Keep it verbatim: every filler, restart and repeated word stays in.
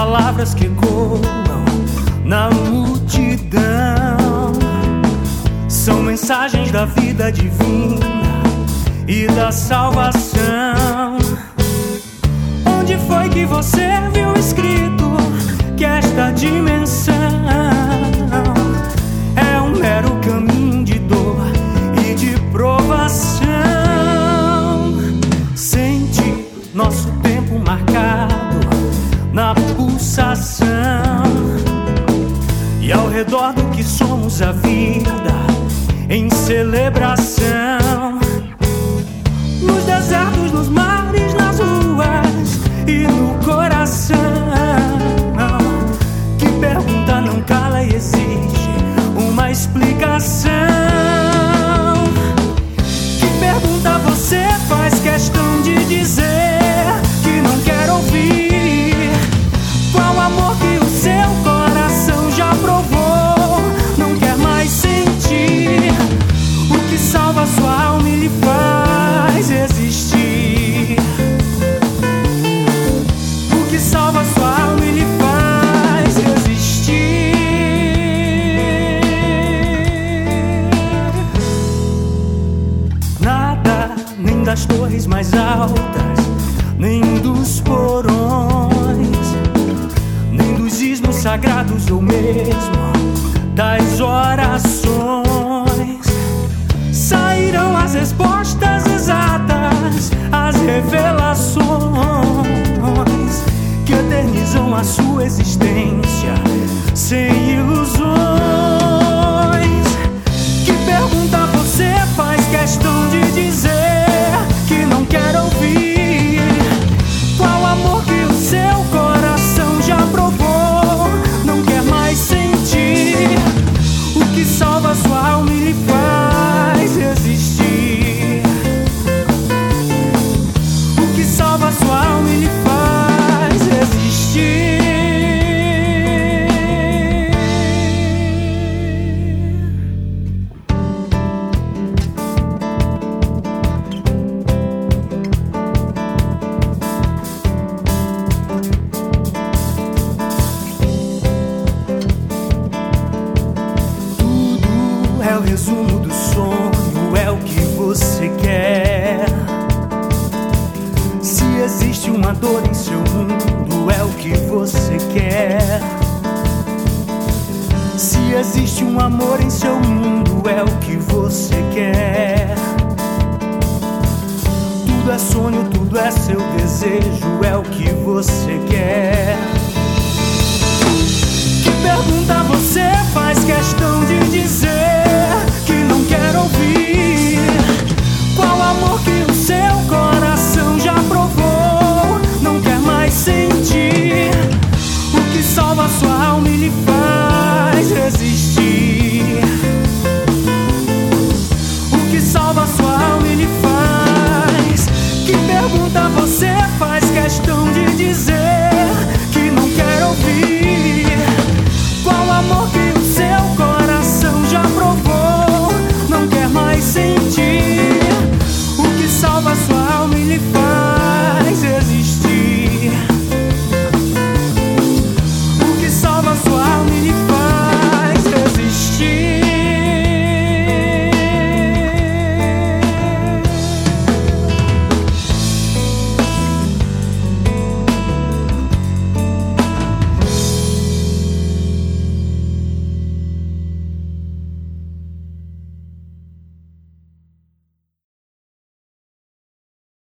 palavras que ecoam na multidão são mensagens da vida divina e da salvação. Onde foi que você viu escrito que esta dimensão é um mero caminho de dor e de provação? Sente nosso tempo marcado na pulsação, e ao redor do que somos a vida em celebração. Nos desertos, nos mares, nas ruas e no coração, que pergunta não cala e exige uma explicação. Que pergunta você faz questão de dizer que não quer ouvir? Qual amor que o seu coração já provou, não quer mais sentir? O que salva sua alma e lhe faz existir? O que salva sua alma e lhe faz existir? Nada, nem das torres mais altas, nem dos porões, nem dos ismos sagrados ou mesmo das orações sairão as respostas exatas, as revelações que eternizam a sua existência sem ilusões. Que pergunta você faz questão de dizer que não quer ouvir? Qual amor que o seu coração já provou, não quer mais sentir? O que salva sua alma e lhe faz existir? O que salva sua alma e lhe faz existir? É o resumo do sonho, é o que você quer. Se existe uma dor em seu mundo, é o que você quer. Se existe um amor em seu mundo, é o que você quer. Tudo é sonho, tudo é seu desejo, é o que você quer.